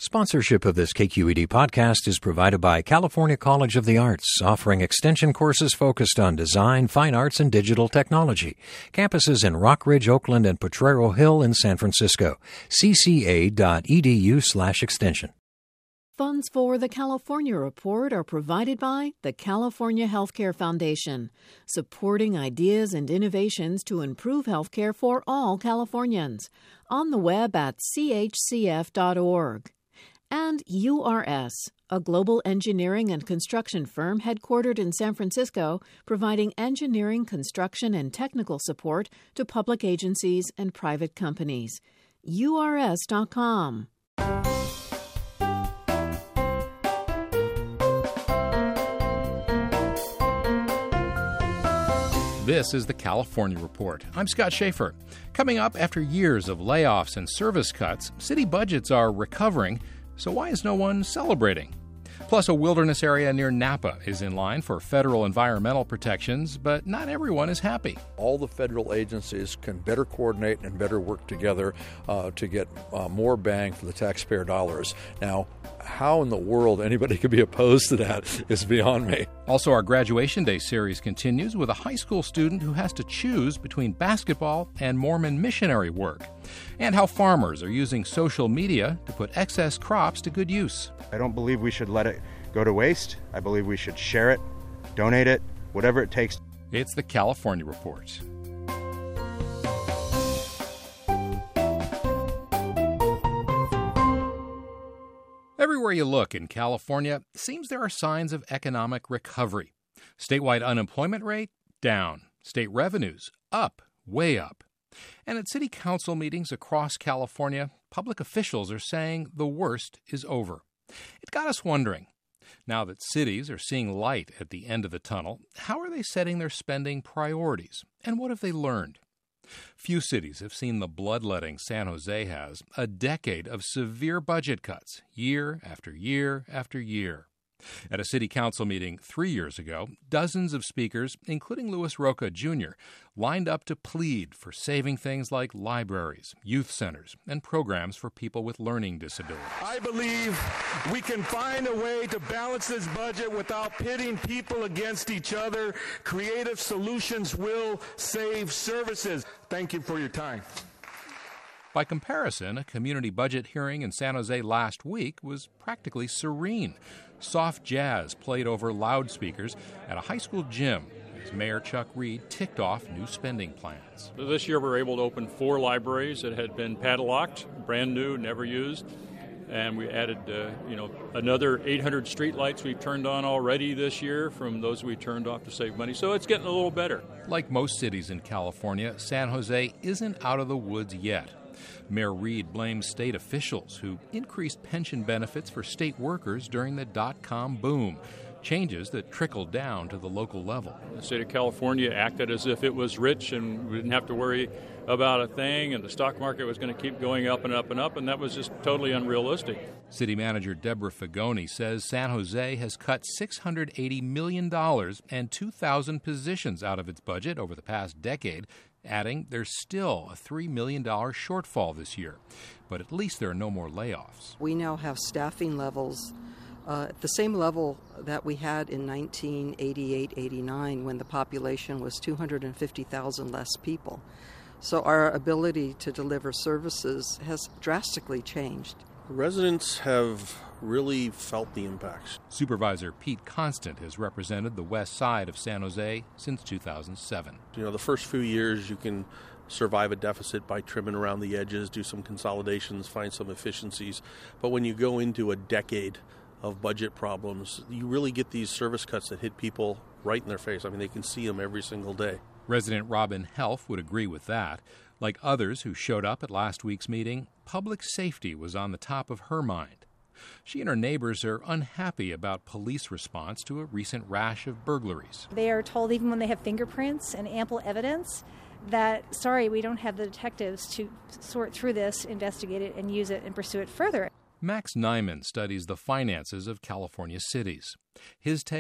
Sponsorship of this KQED podcast is provided by California College of the Arts, offering extension courses focused on design, fine arts, and digital technology. Campuses in Rockridge, Oakland, and Potrero Hill in San Francisco. cca.edu/extension. Funds for the California Report are provided by the California Healthcare Foundation, supporting ideas and innovations to improve healthcare for all Californians. On the web at chcf.org. And URS, a global engineering and construction firm headquartered in San Francisco, providing engineering, construction, and technical support to public agencies and private companies. URS.com. This is the California Report. I'm Scott Schaefer. Coming up, after years of layoffs and service cuts, city budgets are recovering. So why is no one celebrating? Plus, a wilderness area near Napa is in line for federal environmental protections, but not everyone is happy. All the federal agencies can better coordinate and better work together to get more bang for the taxpayer dollars. Now, how in the world anybody could be opposed to that is beyond me. Also, our Graduation Day series continues with a high school student who has to choose between basketball and Mormon missionary work, and how farmers are using social media to put excess crops to good use. I don't believe we should let it go to waste. I believe we should share it, donate it, whatever it takes. It's the California Report. Everywhere you look in California, it seems there are signs of economic recovery. Statewide unemployment rate, down. State revenues, up, way up. And at city council meetings across California, public officials are saying the worst is over. It got us wondering, now that cities are seeing light at the end of the tunnel, how are they setting their spending priorities? And what have they learned? Few cities have seen the bloodletting San Jose has, a decade of severe budget cuts, year after year after year. At a city council meeting 3 years ago, dozens of speakers, including Louis Rocha Jr., lined up to plead for saving things like libraries, youth centers, and programs for people with learning disabilities. I believe we can find a way to balance this budget without pitting people against each other. Creative solutions will save services. Thank you for your time. By comparison, a community budget hearing in San Jose last week was practically serene. Soft jazz played over loudspeakers at a high school gym as Mayor Chuck Reed ticked off new spending plans. This year we were able to open 4 libraries that had been padlocked, brand new, never used. And we added, another 800 streetlights we've turned on already this year from those we turned off to save money. So it's getting a little better. Like most cities in California, San Jose isn't out of the woods yet. Mayor Reed blames state officials who increased pension benefits for state workers during the dot-com boom, changes that trickled down to the local level. The state of California acted as if it was rich and we didn't have to worry about a thing, and the stock market was going to keep going up and up and up, and that was just totally unrealistic. City Manager Deborah Fagoni says San Jose has cut $680 million and 2,000 positions out of its budget over the past decade, adding there's still a $3 million shortfall this year. But at least there are no more layoffs. We now have staffing levels at the same level that we had in 1988-89 when the population was 250,000 less people. So our ability to deliver services has drastically changed. Residents have really felt the impacts. Supervisor Pete Constant has represented the west side of San Jose since 2007. The first few years you can survive a deficit by trimming around the edges, do some consolidations, find some efficiencies. But when you go into a decade of budget problems, you really get these service cuts that hit people right in their face. I mean, they can see them every single day. Resident Robin Helf would agree with that. Like others who showed up at last week's meeting, public safety was on the top of her mind. She and her neighbors are unhappy about police response to a recent rash of burglaries. They are told, even when they have fingerprints and ample evidence, that, sorry, we don't have the detectives to sort through this, investigate it, and use it and pursue it further. Max Nyman studies the finances of California cities. His take,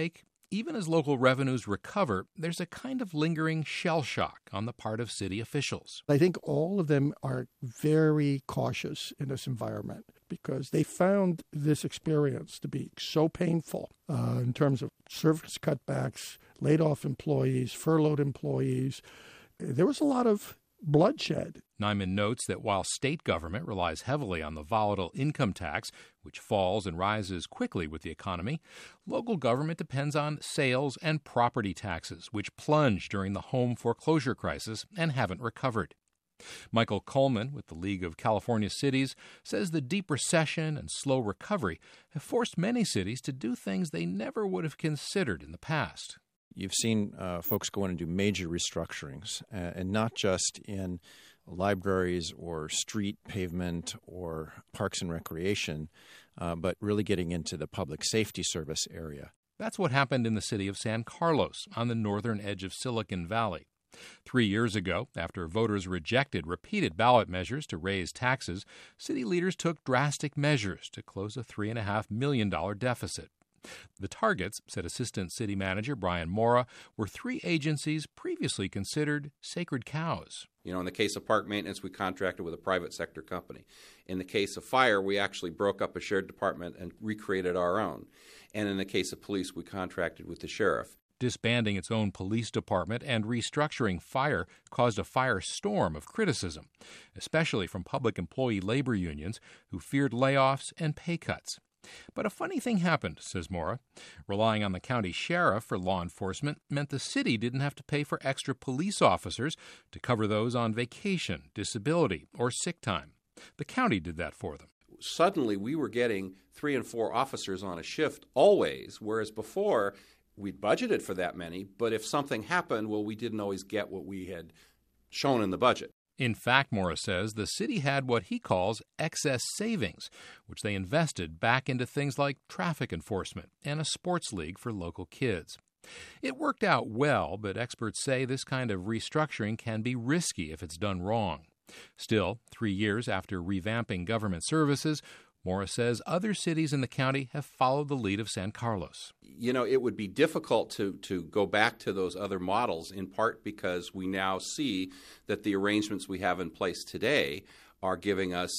even as local revenues recover, there's a kind of lingering shell shock on the part of city officials. I think all of them are very cautious in this environment because they found this experience to be so painful in terms of service cutbacks, laid off employees, furloughed employees. There was a lot of bloodshed. Nyman notes that while state government relies heavily on the volatile income tax, which falls and rises quickly with the economy, local government depends on sales and property taxes, which plunged during the home foreclosure crisis and haven't recovered. Michael Coleman with the League of California Cities says the deep recession and slow recovery have forced many cities to do things they never would have considered in the past. You've seen folks go in and do major restructurings, and not just in libraries or street pavement or parks and recreation, but really getting into the public safety service area. That's what happened in the city of San Carlos on the northern edge of Silicon Valley. 3 years ago, after voters rejected repeated ballot measures to raise taxes, city leaders took drastic measures to close a $3.5 million deficit. The targets, said Assistant City Manager Brian Mora, were 3 agencies previously considered sacred cows. You know, in the case of park maintenance, we contracted with a private sector company. In the case of fire, we actually broke up a shared department and recreated our own. And in the case of police, we contracted with the sheriff. Disbanding its own police department and restructuring fire caused a firestorm of criticism, especially from public employee labor unions who feared layoffs and pay cuts. But a funny thing happened, says Mora. Relying on the county sheriff for law enforcement meant the city didn't have to pay for extra police officers to cover those on vacation, disability, or sick time. The county did that for them. Suddenly, we were getting 3 and 4 officers on a shift always, whereas before we'd budgeted for that many, but if something happened, well, we didn't always get what we had shown in the budget. In fact, Morris says, the city had what he calls excess savings, which they invested back into things like traffic enforcement and a sports league for local kids. It worked out well, but experts say this kind of restructuring can be risky if it's done wrong. Still, 3 years after revamping government services, Morris says other cities in the county have followed the lead of San Carlos. You know, it would be difficult to go back to those other models, in part because we now see that the arrangements we have in place today are giving us,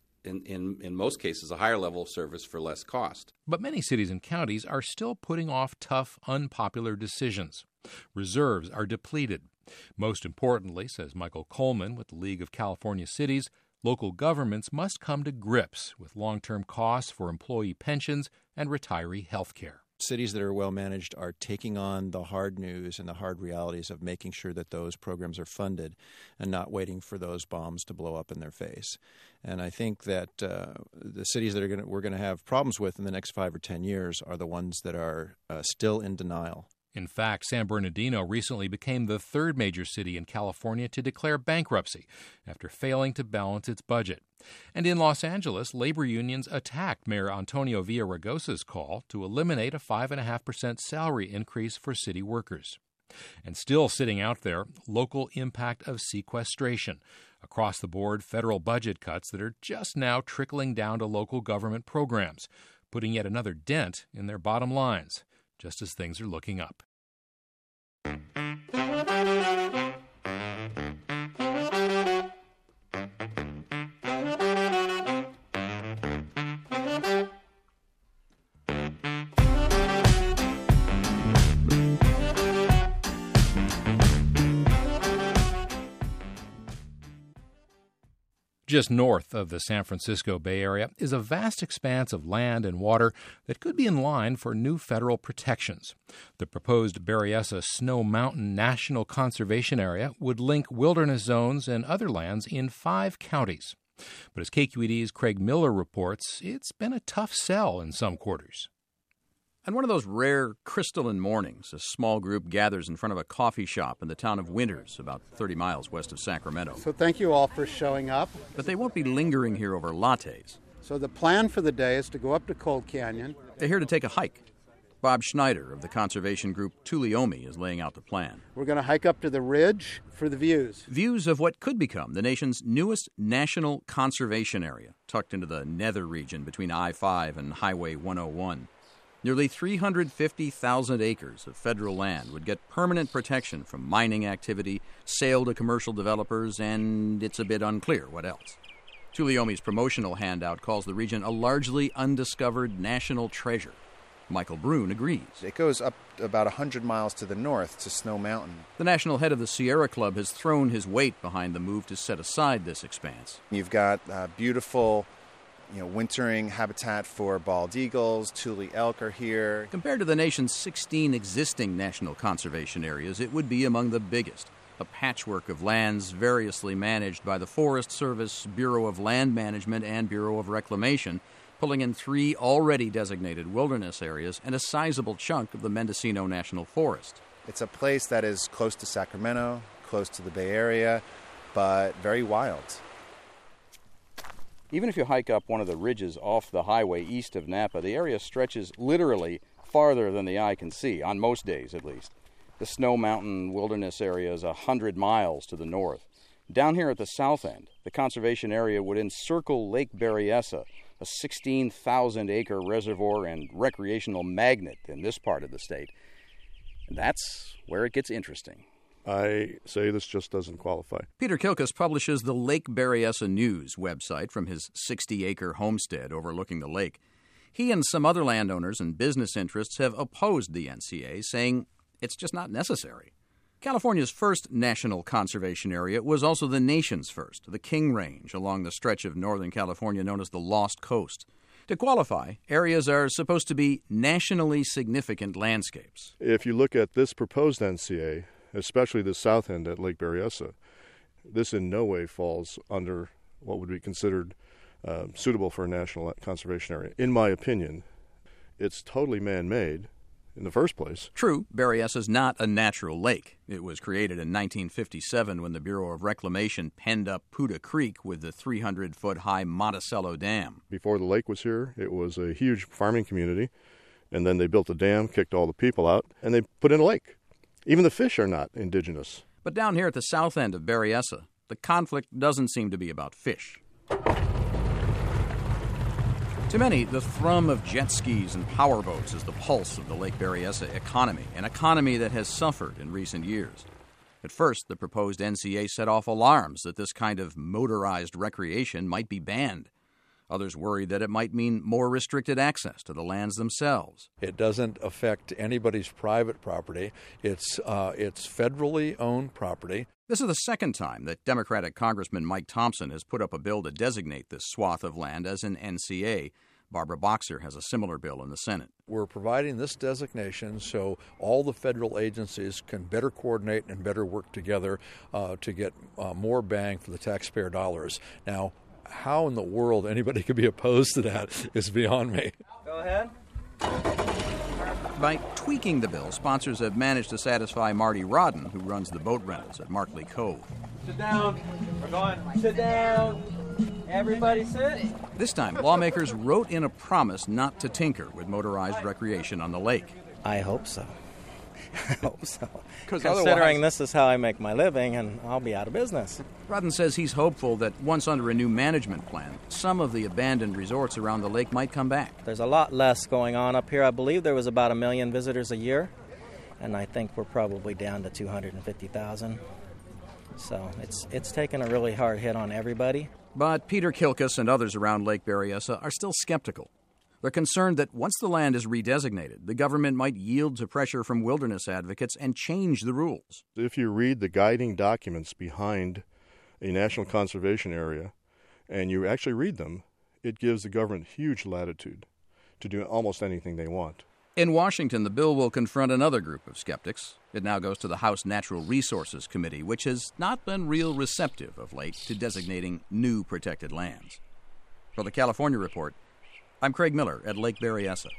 in most cases, a higher level of service for less cost. But many cities and counties are still putting off tough, unpopular decisions. Reserves are depleted. Most importantly, says Michael Coleman with the League of California Cities, local governments must come to grips with long-term costs for employee pensions and retiree health care. Cities that are well managed are taking on the hard news and the hard realities of making sure that those programs are funded and not waiting for those bombs to blow up in their face. And I think that the cities that we're going to have problems with in the next 5 or 10 years are the ones that are still in denial. In fact, San Bernardino recently became the 3rd major city in California to declare bankruptcy after failing to balance its budget. And in Los Angeles, labor unions attacked Mayor Antonio Villaraigosa's call to eliminate a 5.5% salary increase for city workers. And still sitting out there, local impact of sequestration. Across-the-board federal budget cuts that are just now trickling down to local government programs, putting yet another dent in their bottom lines, just as things are looking up. Just north of the San Francisco Bay Area is a vast expanse of land and water that could be in line for new federal protections. The proposed Berryessa Snow Mountain National Conservation Area would link wilderness zones and other lands in 5 counties. But as KQED's Craig Miller reports, it's been a tough sell in some quarters. On one of those rare crystalline mornings, a small group gathers in front of a coffee shop in the town of Winters, about 30 miles west of Sacramento. So thank you all for showing up. But they won't be lingering here over lattes. So the plan for the day is to go up to Cold Canyon. They're here to take a hike. Bob Schneider of the conservation group Tuolumne is laying out the plan. We're going to hike up to the ridge for the views. Views of what could become the nation's newest national conservation area, tucked into the nether region between I-5 and Highway 101. Nearly 350,000 acres of federal land would get permanent protection from mining activity, sale to commercial developers, and it's a bit unclear what else. Tulliomi's promotional handout calls the region a largely undiscovered national treasure. Michael Brune agrees. It goes up about 100 miles to the north to Snow Mountain. The national head of the Sierra Club has thrown his weight behind the move to set aside this expanse. You've got beautiful, wintering habitat for bald eagles. Tule elk are here. Compared to the nation's 16 existing national conservation areas, it would be among the biggest. A patchwork of lands variously managed by the Forest Service, Bureau of Land Management, and Bureau of Reclamation, pulling in 3 already designated wilderness areas and a sizable chunk of the Mendocino National Forest. It's a place that is close to Sacramento, close to the Bay Area, but very wild. Even if you hike up one of the ridges off the highway east of Napa, the area stretches literally farther than the eye can see, on most days at least. The Snow Mountain Wilderness area is 100 miles to the north. Down here at the south end, the conservation area would encircle Lake Berryessa, a 16,000-acre reservoir and recreational magnet in this part of the state. And that's where it gets interesting. I say this just doesn't qualify. Peter Kilkus publishes the Lake Berryessa News website from his 60-acre homestead overlooking the lake. He and some other landowners and business interests have opposed the NCA, saying it's just not necessary. California's first national conservation area was also the nation's first, the King Range, along the stretch of northern California known as the Lost Coast. To qualify, areas are supposed to be nationally significant landscapes. If you look at this proposed NCA, especially the south end at Lake Berryessa, this in no way falls under what would be considered suitable for a national conservation area. In my opinion, it's totally man-made. In the first place. True, Berryessa is not a natural lake. It was created in 1957 when the Bureau of Reclamation penned up Puda Creek with the 300-foot-high Monticello Dam. Before the lake was here, it was a huge farming community, and then they built a dam, kicked all the people out, and they put in a lake. Even the fish are not indigenous. But down here at the south end of Berryessa, the conflict doesn't seem to be about fish. To many, the thrum of jet skis and powerboats is the pulse of the Lake Berryessa economy, an economy that has suffered in recent years. At first, the proposed NCA set off alarms that this kind of motorized recreation might be banned. Others worried that it might mean more restricted access to the lands themselves. It doesn't affect anybody's private property. It's federally owned property. This is the second time that Democratic Congressman Mike Thompson has put up a bill to designate this swath of land as an NCA. Barbara Boxer has a similar bill in the Senate. We're providing this designation so all the federal agencies can better coordinate and better work together to get more bang for the taxpayer dollars. Now, how in the world anybody could be opposed to that is beyond me. Go ahead. By tweaking the bill, sponsors have managed to satisfy Marty Rodden, who runs the boat rentals at Markley Cove. Sit down. We're going. Sit down. Everybody sit. This time, lawmakers wrote in a promise not to tinker with motorized recreation on the lake. I hope so. I hope so. Considering this is how I make my living, and I'll be out of business. Rodden says he's hopeful that once under a new management plan, some of the abandoned resorts around the lake might come back. There's a lot less going on up here. I believe there was about 1 million visitors a year, and I think we're probably down to 250,000. So it's taken a really hard hit on everybody. But Peter Kilkus and others around Lake Berryessa are still skeptical. They're concerned that once the land is redesignated, the government might yield to pressure from wilderness advocates and change the rules. If you read the guiding documents behind a national conservation area, and you actually read them, it gives the government huge latitude to do almost anything they want. In Washington, the bill will confront another group of skeptics. It now goes to the House Natural Resources Committee, which has not been real receptive of late to designating new protected lands. For the California Report, I'm Craig Miller at Lake Berryessa.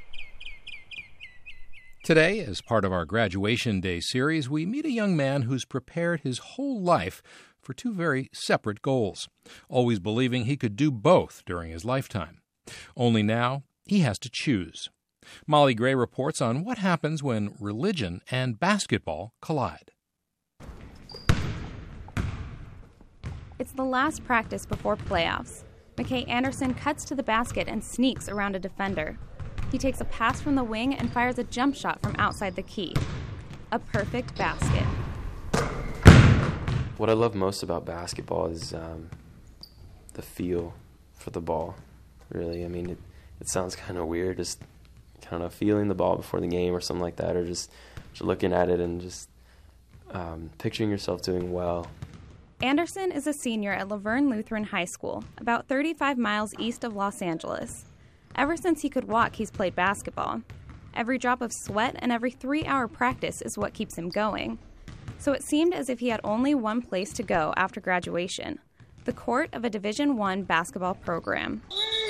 Today, as part of our Graduation Day series, we meet a young man who's prepared his whole life for two very separate goals, always believing he could do both during his lifetime. Only now, he has to choose. Molly Gray reports on what happens when religion and basketball collide. It's the last practice before playoffs. McKay Anderson cuts to the basket and sneaks around a defender. He takes a pass from the wing and fires a jump shot from outside the key. A perfect basket. What I love most about basketball is the feel for the ball, really. I mean, it sounds kind of weird, just kind of feeling the ball before the game or something like that, or just looking at it and just picturing yourself doing well. Anderson is a senior at Laverne Lutheran High School, about 35 miles east of Los Angeles. Ever since he could walk, he's played basketball. Every drop of sweat and every 3-hour practice is what keeps him going. So it seemed as if he had only one place to go after graduation, the court of a Division I basketball program.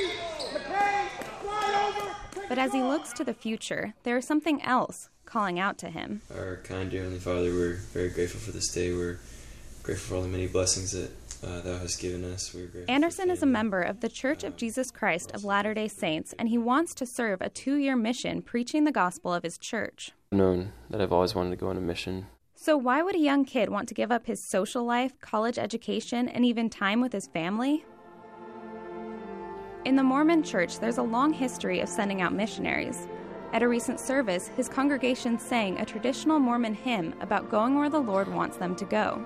But as he looks to the future, there is something else calling out to him. Our kind dear Heavenly Father, we're very grateful for this day. We're grateful for all the many blessings that Thou hast given us. We're grateful. Anderson is a member of the Church of Jesus Christ of Latter-day Saints, and he wants to serve a 2-year mission preaching the gospel of his church. I've known that I've always wanted to go on a mission. So why would a young kid want to give up his social life, college education, and even time with his family? In the Mormon Church, there's a long history of sending out missionaries. At a recent service, his congregation sang a traditional Mormon hymn about going where the Lord wants them to go.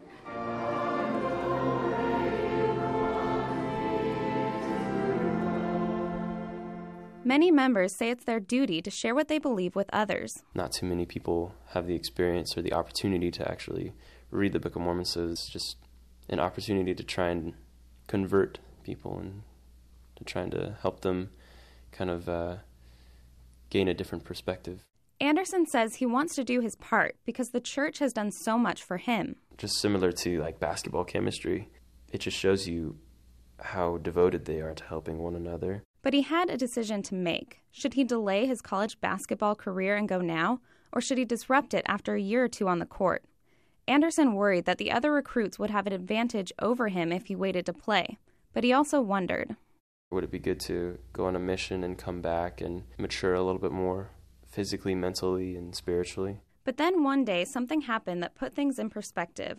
Many members say it's their duty to share what they believe with others. Not too many people have the experience or the opportunity to actually read the Book of Mormon, so it's just an opportunity to try and convert people and to trying to help them kind of gain a different perspective. Anderson says he wants to do his part because the church has done so much for him. Just similar to like basketball chemistry, it just shows you how devoted they are to helping one another. But he had a decision to make. Should he delay his college basketball career and go now, or should he disrupt it after a year or two on the court? Anderson worried that the other recruits would have an advantage over him if he waited to play, but he also wondered. Would it be good to go on a mission and come back and mature a little bit more, physically, mentally, and spiritually? But then one day, something happened that put things in perspective.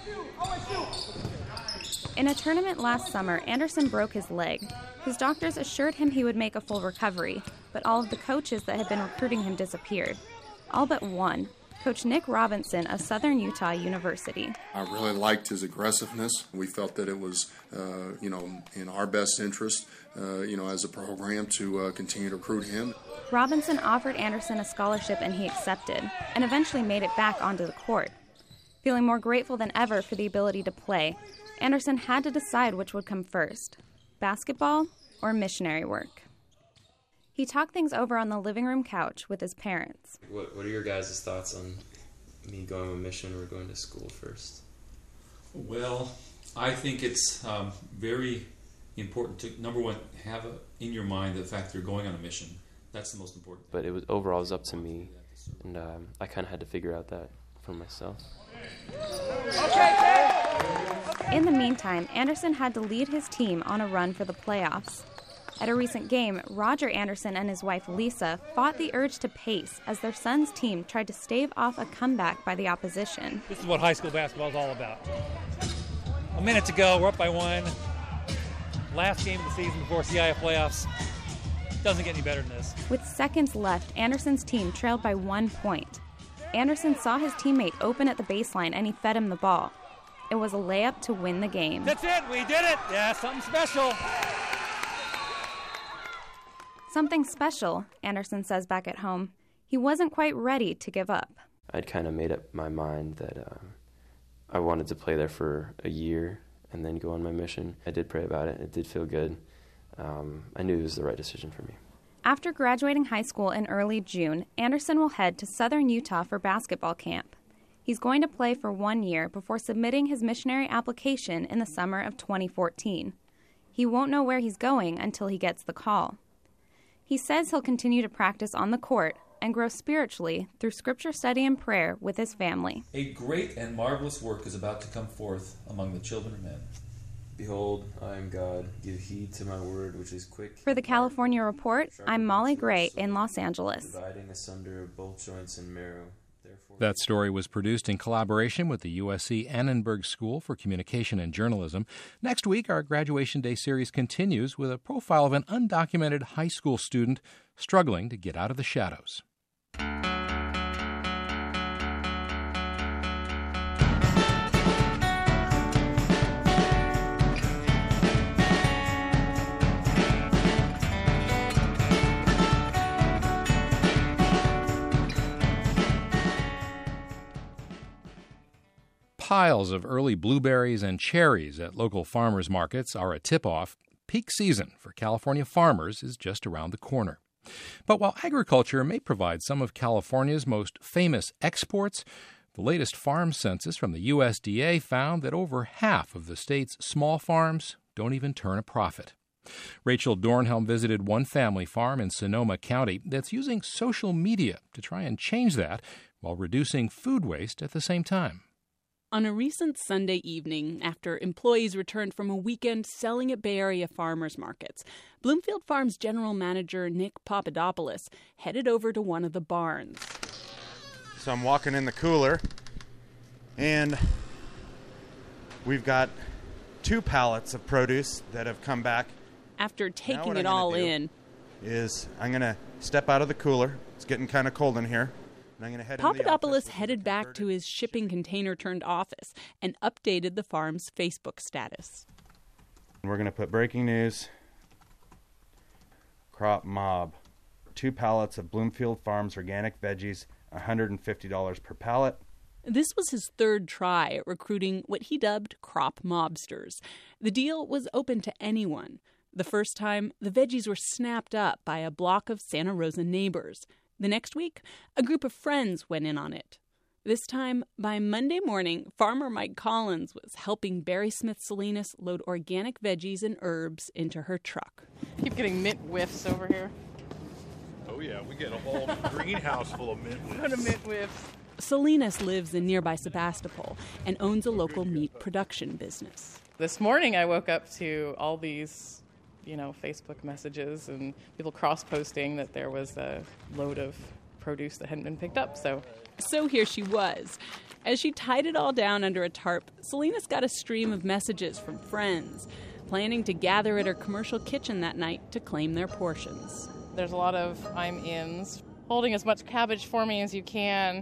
In a tournament last summer, Anderson broke his leg. His doctors assured him he would make a full recovery, but all of the coaches that had been recruiting him disappeared. All but one, Coach Nick Robinson of Southern Utah University. I really liked his aggressiveness. We felt that it was, in our best interest, as a program to continue to recruit him. Robinson offered Anderson a scholarship and he accepted, and eventually made it back onto the court. Feeling more grateful than ever for the ability to play, Anderson had to decide which would come first, basketball or missionary work. He talked things over on the living room couch with his parents. What are your guys' thoughts on me going on a mission or going to school first? Well, I think it's very important to, number one, have in your mind the fact that you're going on a mission. That's the most important. But it was up to me, and I kind of had to figure out that for myself. In the meantime, Anderson had to lead his team on a run for the playoffs. At a recent game, Roger Anderson and his wife Lisa fought the urge to pace as their son's team tried to stave off a comeback by the opposition. This is what high school basketball is all about. A minute to go, we're up by 1. Last game of the season before CIF playoffs. Doesn't get any better than this. With seconds left, Anderson's team trailed by 1 point. Anderson saw his teammate open at the baseline and he fed him the ball. It was a layup to win the game. That's it, we did it! Yeah, something special. Something special, Anderson says back at home. He wasn't quite ready to give up. I'd kind of made up my mind that I wanted to play there for a year and then go on my mission. I did pray about it. It did feel good. I knew it was the right decision for me. After graduating high school in early June, Anderson will head to Southern Utah for basketball camp. He's going to play for 1 year before submitting his missionary application in the summer of 2014. He won't know where he's going until he gets the call. He says he'll continue to practice on the court and grow spiritually through scripture study and prayer with his family. A great and marvelous work is about to come forth among the children of men. Behold, I am God. Give heed to my word, which is quick. For the California Report, I'm Molly Gray in Los Angeles. Dividing asunder both joints and marrow. That story was produced in collaboration with the USC Annenberg School for Communication and Journalism. Next week, our Graduation Day series continues with a profile of an undocumented high school student struggling to get out of the shadows. Piles of early blueberries and cherries at local farmers markets are a tip-off. Peak season for California farmers is just around the corner. But while agriculture may provide some of California's most famous exports, the latest farm census from the USDA found that over half of the state's small farms don't even turn a profit. Rachel Dornhelm visited one family farm in Sonoma County that's using social media to try and change that while reducing food waste at the same time. On a recent Sunday evening, after employees returned from a weekend selling at Bay Area farmers markets, Bloomfield Farms general manager Nick Papadopoulos headed over to one of the barns. So I'm walking in the cooler, and we've got 2 pallets of produce that have come back. After taking it all in, I'm going to step out of the cooler. It's getting kind of cold in here. Papadopoulos headed back to his shipping container-turned office and updated the farm's Facebook status. We're going to put breaking news, crop mob, 2 pallets of Bloomfield Farms organic veggies, $150 per pallet. This was his 3rd try at recruiting what he dubbed crop mobsters. The deal was open to anyone. The first time, the veggies were snapped up by a block of Santa Rosa neighbors. The next week, a group of friends went in on it. This time, by Monday morning, farmer Mike Collins was helping Barry Smith Salinas load organic veggies and herbs into her truck. Keep getting mint whiffs over here. Oh, yeah, we get a whole greenhouse full of mint whiffs. What a mint whiffs. Salinas lives in nearby Sebastopol and owns a local meat production business. This morning, I woke up to all these Facebook messages and people cross-posting that there was a load of produce that hadn't been picked up. So here she was. As she tied it all down under a tarp, Salinas got a stream of messages from friends, planning to gather at her commercial kitchen that night to claim their portions. There's a lot of I'm-ins, holding as much cabbage for me as you can,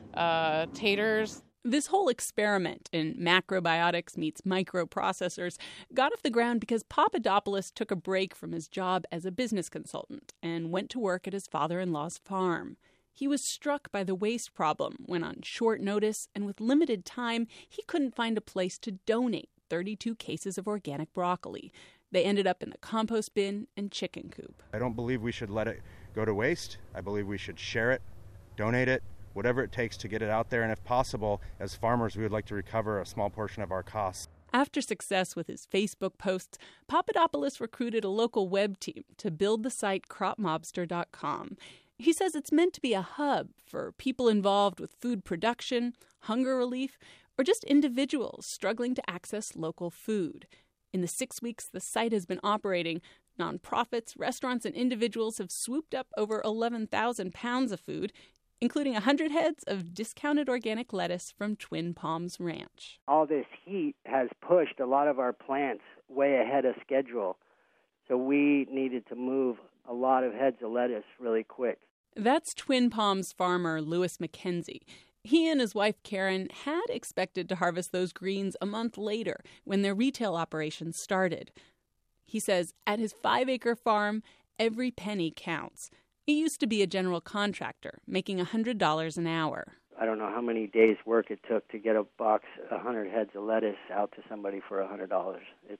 taters. This whole experiment in macrobiotics meets microprocessors got off the ground because Papadopoulos took a break from his job as a business consultant and went to work at his father-in-law's farm. He was struck by the waste problem when on short notice and with limited time, he couldn't find a place to donate 32 cases of organic broccoli. They ended up in the compost bin and chicken coop. I don't believe we should let it go to waste. I believe we should share it, donate it, whatever it takes to get it out there, and if possible, as farmers, we would like to recover a small portion of our costs. After success with his Facebook posts, Papadopoulos recruited a local web team to build the site cropmobster.com. He says it's meant to be a hub for people involved with food production, hunger relief, or just individuals struggling to access local food. In the 6 weeks the site has been operating, nonprofits, restaurants, and individuals have swooped up over 11,000 pounds of food, including 100 heads of discounted organic lettuce from Twin Palms Ranch. All this heat has pushed a lot of our plants way ahead of schedule, so we needed to move a lot of heads of lettuce really quick. That's Twin Palms farmer Louis McKenzie. He and his wife Karen had expected to harvest those greens a month later when their retail operations started. He says at his 5-acre farm, every penny counts. He used to be a general contractor, making $100 an hour. I don't know how many days' work it took to get a box, 100 heads of lettuce out to somebody for $100.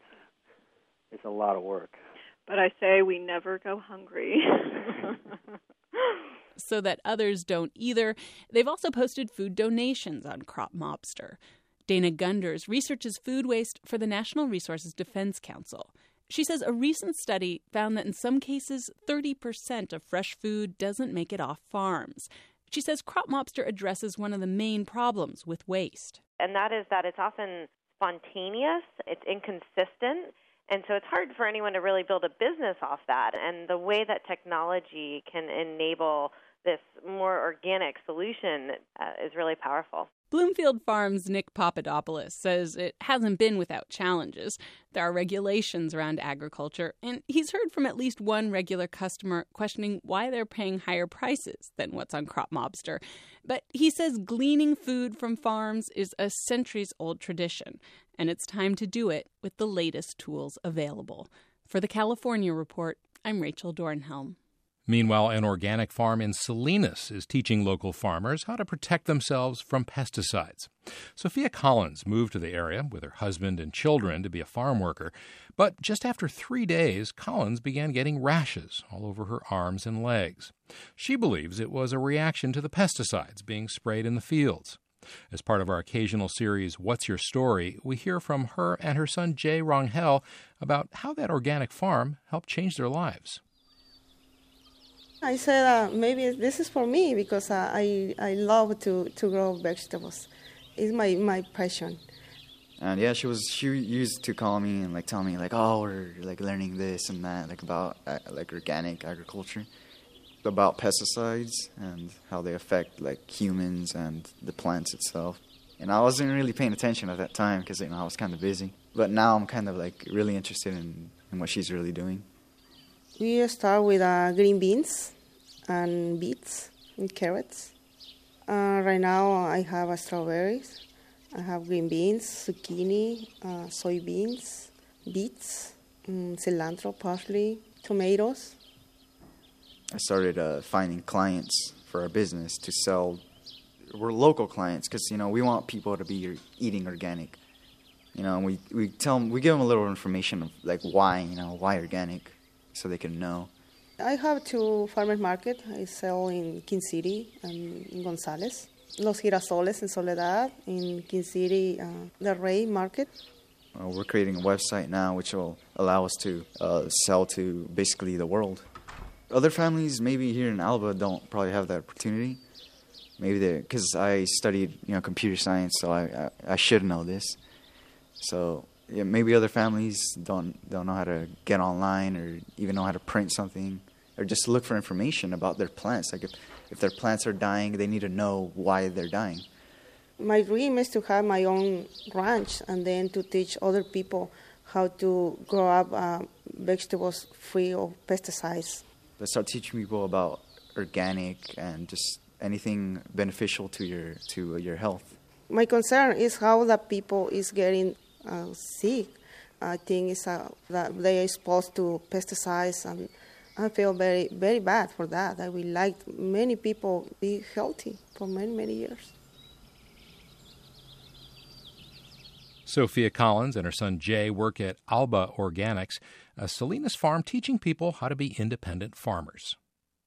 It's a lot of work. But I say we never go hungry. So that others don't either, they've also posted food donations on Crop Mobster. Dana Gunders researches food waste for the National Resources Defense Council. She says a recent study found that in some cases, 30% of fresh food doesn't make it off farms. She says Crop Mobster addresses one of the main problems with waste. And that is that it's often spontaneous, it's inconsistent, and so it's hard for anyone to really build a business off that. And the way that technology can enable this more organic solution is really powerful. Bloomfield Farms' Nick Papadopoulos says it hasn't been without challenges. There are regulations around agriculture, and he's heard from at least one regular customer questioning why they're paying higher prices than what's on Crop Mobster. But he says gleaning food from farms is a centuries-old tradition, and it's time to do it with the latest tools available. For the California Report, I'm Rachel Dornhelm. Meanwhile, an organic farm in Salinas is teaching local farmers how to protect themselves from pesticides. Sophia Collins moved to the area with her husband and children to be a farm worker. But just after 3 days, Collins began getting rashes all over her arms and legs. She believes it was a reaction to the pesticides being sprayed in the fields. As part of our occasional series, What's Your Story?, we hear from her and her son Jay Rangel about how that organic farm helped change their lives. I said maybe this is for me because I love to grow vegetables. It's my passion. And yeah, she used to call me and tell me oh, we're learning this and that about organic agriculture, about pesticides and how they affect humans and the plants itself. And I wasn't really paying attention at that time because I was kind of busy. But now I'm kind of really interested in what she's really doing. We start with green beans and beets and carrots. Right now I have strawberries. I have green beans, zucchini, soybeans, beets, cilantro, parsley, tomatoes. I started finding clients for our business to sell. We're local clients because we want people to be eating organic. We give them a little information of why organic, so they can know. I have 2 farmers market. I sell in King City and in Gonzales, Los Girasoles in Soledad, in King City, the Rey Market. We're creating a website now which will allow us to sell to basically the world. Other families maybe here in Alba don't probably have that opportunity. Maybe because I studied computer science, so I should know this. So yeah, maybe other families don't know how to get online or even know how to print something or just look for information about their plants. If their plants are dying, they need to know why they're dying. My dream is to have my own ranch and then to teach other people how to grow up vegetables free of pesticides. Let's start teaching people about organic and just anything beneficial to your health. My concern is how the people is getting sick. I think it's that they are exposed to pesticides, and I feel very, very bad for that. I would like many people be healthy for many, many years. Sophia Collins and her son Jay work at Alba Organics, a Salinas farm teaching people how to be independent farmers.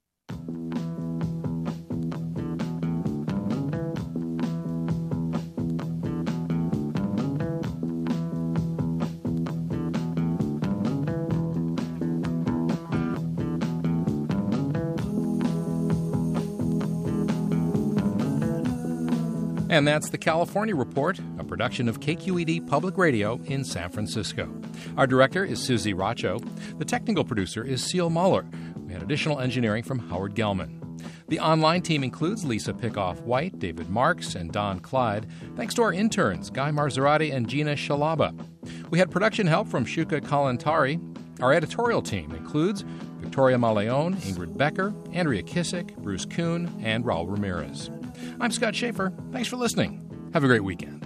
And that's the California Report, a production of KQED Public Radio in San Francisco. Our director is Susie Racho. The technical producer is Seal Muller. We had additional engineering from Howard Gelman. The online team includes Lisa Pickoff-White, David Marks, and Don Clyde. Thanks to our interns, Guy Marzorati and Gina Shalaba. We had production help from Shuka Kalantari. Our editorial team includes Victoria Maleon, Ingrid Becker, Andrea Kissick, Bruce Kuhn, and Raul Ramirez. I'm Scott Schaefer. Thanks for listening. Have a great weekend.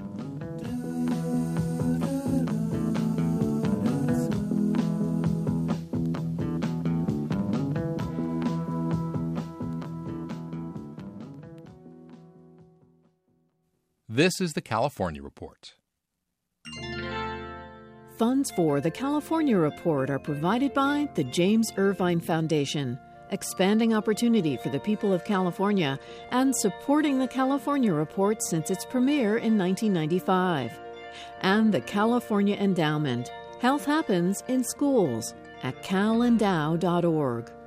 This is the California Report. Funds for the California Report are provided by the James Irvine Foundation, expanding opportunity for the people of California and supporting the California Report since its premiere in 1995. And the California Endowment. Health happens in schools at calendow.org.